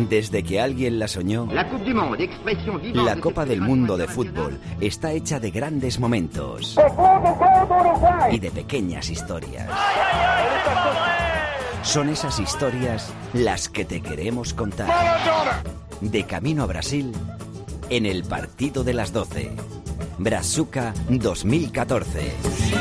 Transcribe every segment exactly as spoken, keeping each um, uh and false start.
Desde que alguien la soñó, la Copa del Mundo de Fútbol está hecha de grandes momentos y de pequeñas historias. Son esas historias las que te queremos contar. De camino a Brasil, en el partido de las doce. Brazuca dos mil catorce.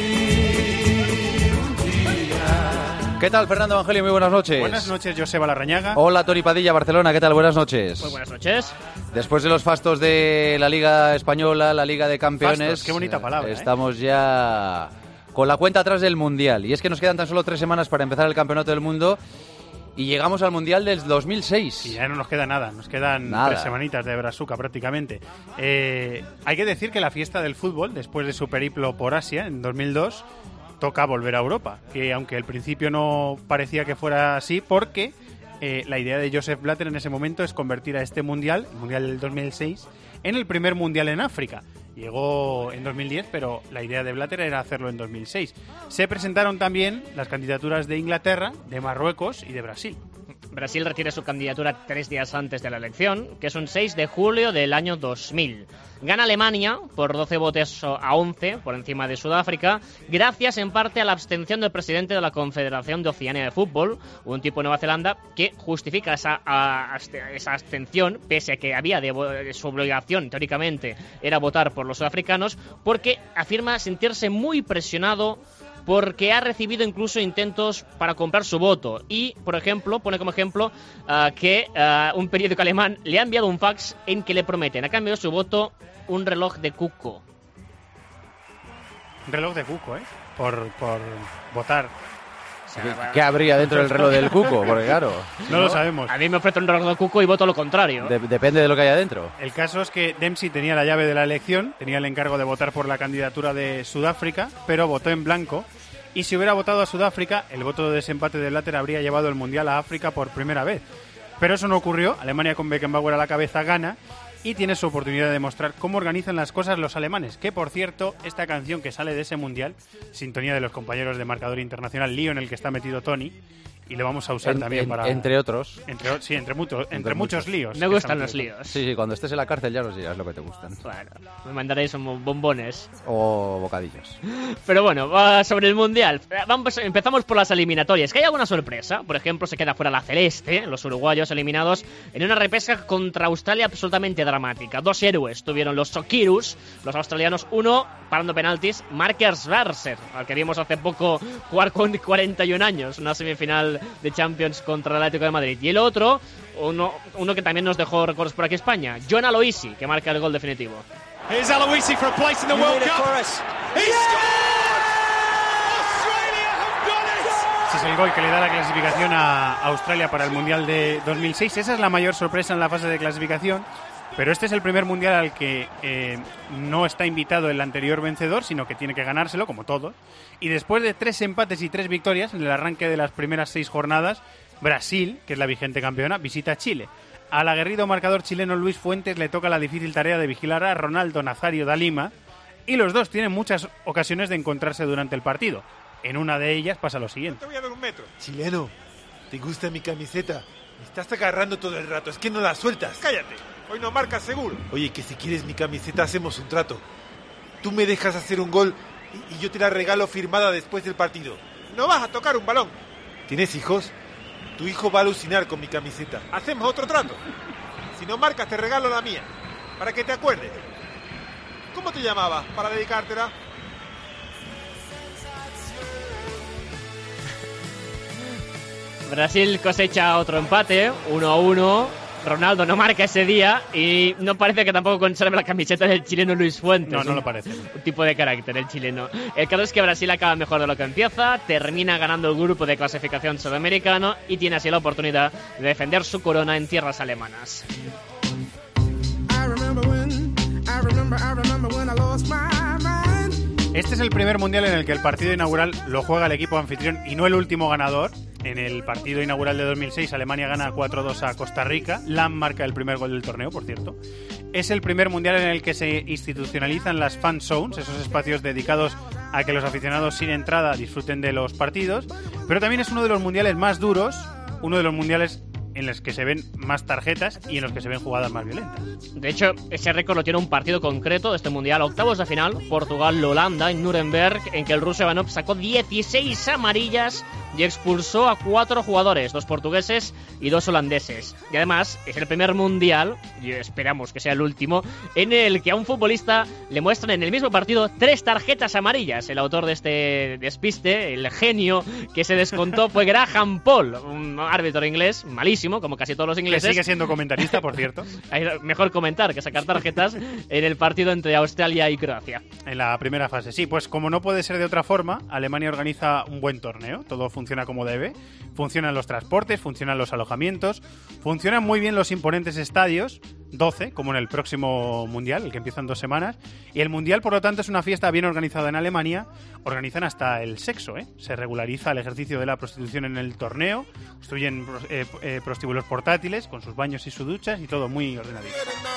¿Qué tal, Fernando Evangelio? Muy buenas noches. Buenas noches, Joseba Larrañaga. Hola, Toni Padilla, Barcelona. ¿Qué tal? Buenas noches. Muy buenas noches. Después de los fastos de la Liga Española, la Liga de Campeones... Fastos, qué bonita palabra, eh, Estamos ¿eh? ya con la cuenta atrás del Mundial. Y es que nos quedan tan solo tres semanas para empezar el Campeonato del Mundo y llegamos al Mundial del dos mil seis. Y ya no nos queda nada, nos quedan nada. tres semanitas de Brazuca prácticamente. Eh, hay que decir que la fiesta del fútbol, después de su periplo por Asia en dos mil dos... toca volver a Europa, que aunque al principio no parecía que fuera así, porque eh, la idea de Joseph Blatter en ese momento es convertir a este mundial, el mundial del dos mil seis, en el primer mundial en África. Llegó en dos mil diez, pero la idea de Blatter era hacerlo en dos mil seis. Se presentaron también las candidaturas de Inglaterra, de Marruecos y de Brasil. Brasil retira su candidatura tres días antes de la elección, que es un seis de julio del año dos mil. Gana Alemania por doce votos a once, por encima de Sudáfrica, gracias en parte a la abstención del presidente de la Confederación de Oceanía de Fútbol, un tipo de Nueva Zelanda, que justifica esa, a, esa abstención, pese a que había de, de su obligación, teóricamente, era votar por los sudafricanos, porque afirma sentirse muy presionado porque ha recibido incluso intentos para comprar su voto. Y, por ejemplo, pone como ejemplo uh, que uh, un periódico alemán le ha enviado un fax en que le prometen, a cambio de su voto, un reloj de cuco. Un reloj de cuco, ¿eh? Por, por votar. O sea, ¿qué habría dentro del reloj del cuco? Porque claro... No, no lo sabemos. A mí me ofrece un reloj de cuco y voto lo contrario. De- depende de lo que haya dentro. El caso es que Dempsey tenía la llave de la elección, tenía el encargo de votar por la candidatura de Sudáfrica, pero votó en blanco. Y si hubiera votado a Sudáfrica, el voto de desempate de Blatter habría llevado el Mundial a África por primera vez. Pero eso no ocurrió. Alemania, con Beckenbauer a la cabeza, gana y tiene su oportunidad de demostrar cómo organizan las cosas los alemanes. Que, por cierto, esta canción que sale de ese Mundial, sintonía de los compañeros de marcador internacional, lío en el que está metido Tony, y lo vamos a usar En- también en- para... Entre otros. Entre, sí, entre, mucho, entre, Entre muchos muchos. líos. Me que gustan están los metidos. líos. Sí, sí, cuando estés en la cárcel ya nos dirás lo que te gustan. Claro, me mandaréis un bombones. O bocadillos. Pero bueno, uh, sobre el Mundial, vamos, empezamos por las eliminatorias, que hay alguna sorpresa. Por ejemplo, se queda fuera la Celeste, los uruguayos eliminados en una repesca contra Australia absolutamente dramática. Dos héroes tuvieron los Sokirus, los australianos, uno parando penaltis, Marcus Rashford, al que vimos hace poco jugar con cuarenta y un años, una semifinal de Champions contra el Atlético de Madrid. Y el otro, uno, uno que también nos dejó recuerdos por aquí España, John Aloisi, que marca el gol definitivo. Here's Aloisi for a place in the World Cup. He scored! Australia have done it! Ese es el gol que le da la clasificación a Australia para el Mundial de dos mil seis. Esa es la mayor sorpresa en la fase de clasificación. Pero este es el primer Mundial al que eh, no está invitado el anterior vencedor, sino que tiene que ganárselo, como todos. Y después de tres empates y tres victorias en el arranque de las primeras seis jornadas, Brasil, que es la vigente campeona, visita a Chile. Al aguerrido marcador chileno Luis Fuentes le toca la difícil tarea de vigilar a Ronaldo Nazario da Lima, y los dos tienen muchas ocasiones de encontrarse durante el partido. En una de ellas pasa lo siguiente. Te voy a dar un metro. Chileno, ¿te gusta mi camiseta? Me estás agarrando todo el rato, es que no la sueltas. Cállate, hoy no marcas seguro. Oye, que si quieres mi camiseta hacemos un trato. Tú me dejas hacer un gol y, y yo te la regalo firmada después del partido. No vas a tocar un balón. ¿Tienes hijos? Tu hijo va a alucinar con mi camiseta. Hacemos otro trato. Si no marcas te regalo la mía, para que te acuerdes. ¿Cómo te llamabas para dedicártela? Brasil cosecha otro empate, uno a uno. Ronaldo no marca ese día y no parece que tampoco conserve la camiseta del chileno Luis Fuentes. No, no lo parece. Un tipo de carácter, el chileno. El caso es que Brasil acaba mejor de lo que empieza, termina ganando el grupo de clasificación sudamericano y tiene así la oportunidad de defender su corona en tierras alemanas. Este es el primer Mundial en el que el partido inaugural lo juega el equipo anfitrión y no el último ganador. En el partido inaugural de dos mil seis, Alemania gana cuatro dos a Costa Rica. Lam marca el primer gol del torneo, por cierto. Es el primer Mundial en el que se institucionalizan las fan zones, esos espacios dedicados a que los aficionados sin entrada disfruten de los partidos. Pero también es uno de los mundiales más duros, uno de los mundiales en los que se ven más tarjetas y en los que se ven jugadas más violentas. De hecho, ese récord lo tiene un partido concreto de este Mundial, octavos de final, Portugal-Holanda en Nuremberg, en que el ruso Ivanov sacó dieciséis amarillas y expulsó a cuatro jugadores, dos portugueses y dos holandeses. Y además, es el primer Mundial, y esperamos que sea el último, en el que a un futbolista le muestran en el mismo partido tres tarjetas amarillas. El autor de este despiste, el genio que se descontó, fue Graham Paul, un árbitro inglés malísimo, como casi todos los ingleses. Que sigue siendo comentarista, por cierto. Mejor comentar que sacar tarjetas en el partido entre Australia y Croacia. En la primera fase, sí. Pues como no puede ser de otra forma, Alemania organiza un buen torneo. Todo funciona como debe. Funcionan los transportes, funcionan los alojamientos, funcionan muy bien los imponentes estadios, doce, como en el próximo Mundial, el que empieza en dos semanas. Y el Mundial, por lo tanto, es una fiesta bien organizada en Alemania. Organizan hasta el sexo, ¿eh? Se regulariza el ejercicio de la prostitución en el torneo, construyen eh, eh, prostíbulos portátiles con sus baños y sus duchas y todo muy ordenadito.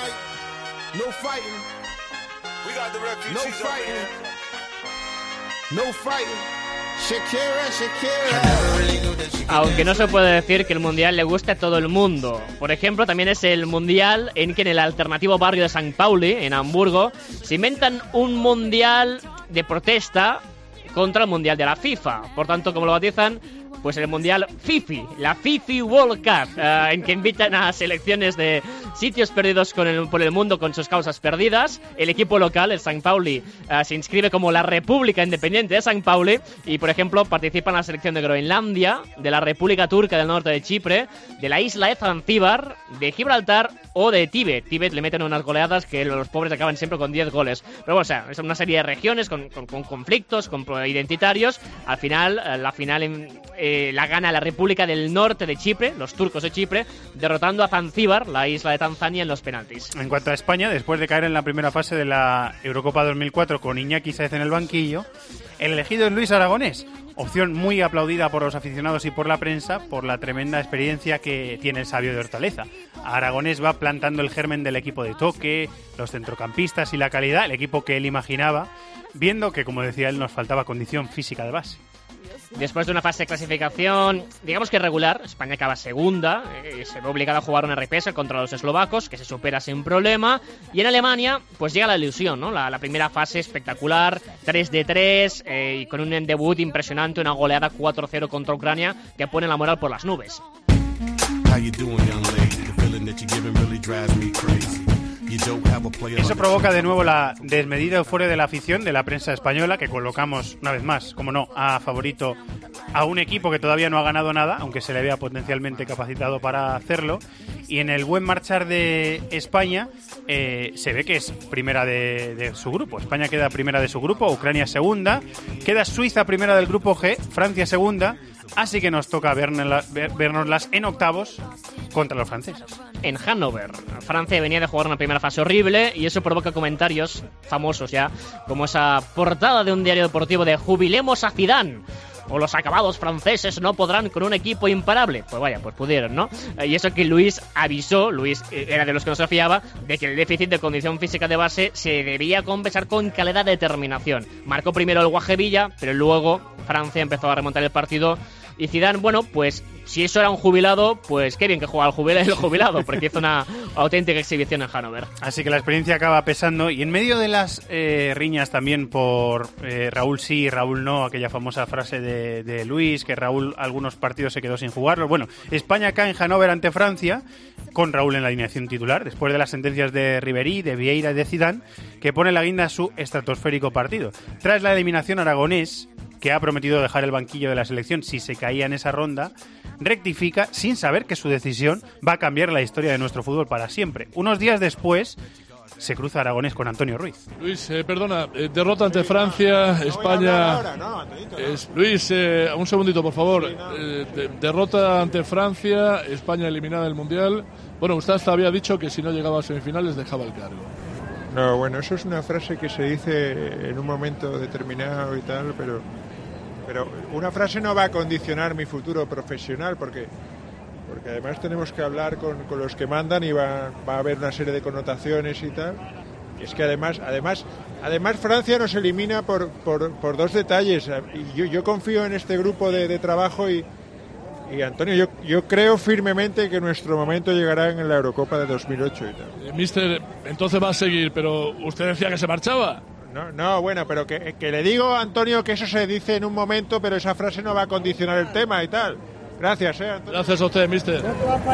No fighting. We got the refugees. No fighting. No fighting. Shakira, Shakira. Aunque no se puede decir que el Mundial le guste a todo el mundo. Por ejemplo, también es el Mundial en que en el alternativo barrio de San Pauli, en Hamburgo, se inventan un Mundial de protesta contra el Mundial de la FIFA. Por tanto, como lo bautizan, pues el Mundial FIFI, la FIFI World Cup, uh, en que invitan a selecciones de sitios perdidos con el, por el mundo con sus causas perdidas. El equipo local, el San Pauli, uh, se inscribe como la República Independiente de San Pauli y, por ejemplo, participa en la selección de Groenlandia, de la República Turca del Norte de Chipre, de la isla de Zanzíbar, de Gibraltar o de Tíbet. Tíbet le meten unas goleadas que los pobres acaban siempre con diez goles. Pero bueno, o sea, es una serie de regiones con, con, con conflictos, con identitarios. Al final, la final en, eh, la gana la República del Norte de Chipre, los turcos de Chipre, derrotando a Zanzíbar, la isla de Tanzania, en los penaltis. En cuanto a España, después de caer en la primera fase de la Eurocopa dos mil cuatro con Iñaki Sáez en el banquillo, el elegido es Luis Aragonés. Opción muy aplaudida por los aficionados y por la prensa por la tremenda experiencia que tiene el sabio de Hortaleza. Aragonés va plantando el germen del equipo de toque, los centrocampistas y la calidad, el equipo que él imaginaba, viendo que, como decía él, nos faltaba condición física de base. Después de una fase de clasificación, digamos que regular, España acaba segunda, eh, se ve obligada a jugar una repesca contra los eslovacos, que se supera sin problema, y en Alemania pues llega la ilusión, ¿no? La, la primera fase espectacular, tres de tres, eh, y con un debut impresionante, una goleada cuatro cero contra Ucrania, que pone la moral por las nubes. Eso provoca de nuevo la desmedida euforia de la afición, de la prensa española, que colocamos una vez más, como no, a favorito a un equipo que todavía no ha ganado nada, aunque se le vea potencialmente capacitado para hacerlo. Y en el buen marchar de España eh, se ve que es primera de, de su grupo. España queda primera de su grupo, Ucrania segunda, queda Suiza primera del grupo G, Francia segunda. Así que nos toca vernoslas en octavos contra los franceses. En Hannover, Francia venía de jugar una primera fase horrible y eso provoca comentarios famosos ya, como esa portada de un diario deportivo de "Jubilemos a Zidane", o "los acabados franceses no podrán con un equipo imparable". Pues vaya, pues pudieron, ¿no? Y eso que Luis avisó, Luis era de los que no se fiaba, de que el déficit de condición física de base se debía compensar con calidad de determinación. Marcó primero el Guajevilla, pero luego Francia empezó a remontar el partido. Y Zidane, bueno, pues si eso era un jubilado, pues qué bien que juega el jubilado, el jubilado, porque hizo una auténtica exhibición en Hannover. Así que la experiencia acaba pesando. Y en medio de las eh, riñas también por eh, Raúl sí, Raúl no, aquella famosa frase de, de Luis, que Raúl algunos partidos se quedó sin jugarlos. Bueno, España cae en Hannover ante Francia, con Raúl en la alineación titular, después de las sentencias de Ribéry, de Vieira y de Zidane, que pone la guinda a su estratosférico partido. Tras la eliminación, Aragonés, que ha prometido dejar el banquillo de la selección si se caía en esa ronda, rectifica sin saber que su decisión va a cambiar la historia de nuestro fútbol para siempre. Unos días después se cruza Aragonés con Antonio Ruiz. Luis, eh, perdona, eh, derrota ante Francia, España... Es, Luis, eh, un segundito, por favor. Eh, de, derrota ante Francia, España eliminada del Mundial. Bueno, usted hasta había dicho que si no llegaba a semifinales dejaba el cargo. No, bueno, eso es una frase que se dice en un momento determinado y tal, pero... Pero una frase no va a condicionar mi futuro profesional, porque, porque además tenemos que hablar con, con los que mandan y va, va a haber una serie de connotaciones y tal. Y es que además, además, además Francia nos elimina por, por, por dos detalles. Y yo, yo confío en este grupo de, de trabajo y, Y Antonio, yo, yo creo firmemente que nuestro momento llegará en la Eurocopa de dos mil ocho y tal. Eh, mister, entonces va a seguir, pero usted decía que se marchaba. No, no, bueno, pero que, que le digo a Antonio que eso se dice en un momento, pero esa frase no va a condicionar el tema y tal. Gracias, eh, Antonio. Gracias a usted, mister.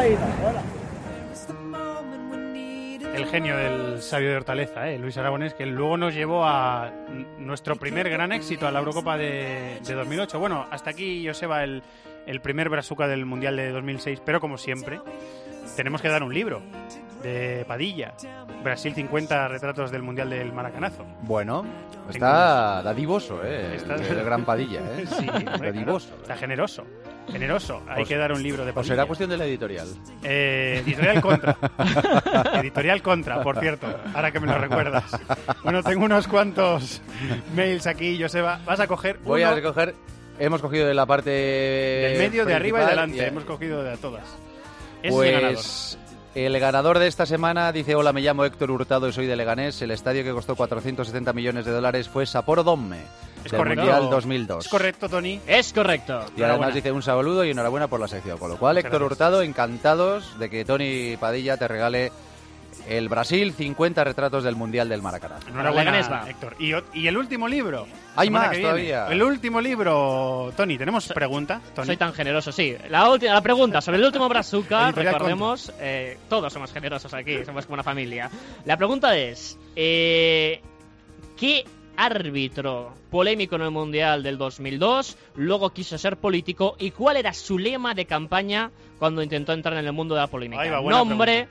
El genio del sabio de Hortaleza, ¿eh? Luis Aragonés, que luego nos llevó a nuestro primer gran éxito a la Eurocopa de, de dos mil ocho. Bueno, hasta aquí, Joseba, el, el primer Brazuca del Mundial de dos mil seis, pero como siempre, tenemos que dar un libro de Padilla. Brasil cincuenta retratos del Mundial del Maracanazo. Bueno, está dadivoso, ¿eh? Está... El gran Padilla, ¿eh? Sí, dadivoso. Está generoso. Generoso. Hay Os, que dar un libro de Padilla. ¿O será cuestión de la editorial? Eh, editorial Contra. Editorial Contra, por cierto. Ahora que me lo recuerdas. Bueno, tengo unos cuantos mails aquí, Joseba. Vas a coger Voy uno a recoger... Hemos cogido de la parte... del medio, de arriba y delante. Y... Hemos cogido de todas. Es pues... el ganador. El ganador de esta semana dice: hola, me llamo Héctor Hurtado y soy de Leganés. El estadio que costó cuatrocientos setenta millones de dólares fue Sapporo Dome, es del correcto. Mundial dos mil dos. Es correcto, Tony. Es correcto. Y además dice un saludo y enhorabuena por la sección. Con lo cual, Muchas Héctor gracias. Hurtado, encantados de que Tony Padilla te regale el Brasil cincuenta retratos del Mundial del Maracanazo. Enhorabuena, Leganés va. Héctor. Y, y el último libro. Hay semana más que viene. todavía. El último libro, Tony. ¿Tenemos pregunta, Tony? Soy tan generoso, sí. La última, la pregunta sobre el último Brazuca, Editorial recordemos, eh, todos somos generosos aquí, somos como una familia. La pregunta es, eh, ¿qué árbitro polémico en el Mundial del dos mil dos luego quiso ser político y cuál era su lema de campaña cuando intentó entrar en el mundo de la polémica? Ahí va, buena Nombre,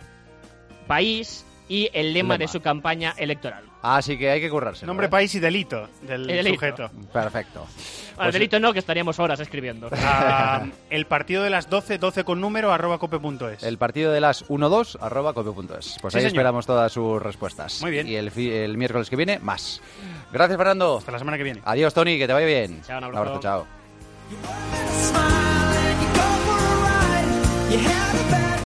país y el lema, Lema. de su campaña electoral. Así que hay que currárselo. Nombre, ¿eh? país y delito del El delito. sujeto. Perfecto. Bueno, Pues- el delito no, que estaríamos horas escribiendo. Ah, el partido de las doce, doce con número, arroba cope punto es. El partido de las uno dos arroba cope punto es. Pues Sí, ahí señor. esperamos todas sus respuestas. Muy bien. Y el, fi- el miércoles que viene, más. Gracias, Fernando. Hasta la semana que viene. Adiós, Tony, que te vaya bien. Chao, un Un abrazo. abrazo, chao. You had a bad